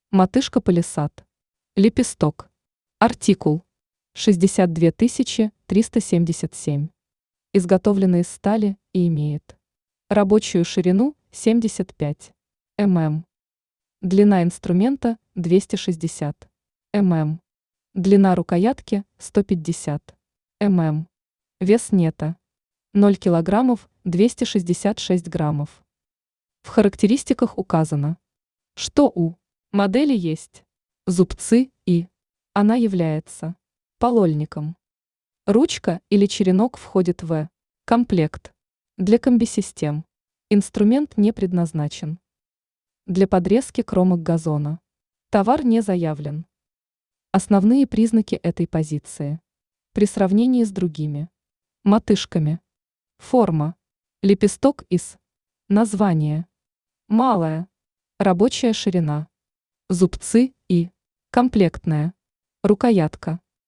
Мотышка палисад. Лепесток. Артикул 62 377. Изготовлена из стали и имеет рабочую ширину 75 мм. Длина инструмента 260 мм. Длина рукоятки 150 мм. Вес нета 0 килограммов 266 граммов. В характеристиках указано, что у модели есть зубцы и она является полольником. Ручка или черенок входит в комплект. Для комби-систем инструмент не предназначен. Для подрезки кромок газона. Товар не заявлен. Основные признаки этой позиции. При сравнении с другими мотышками. Форма. Лепесток из. Название. Малая. Рабочая ширина. Зубцы и. Комплектная. Рукоятка.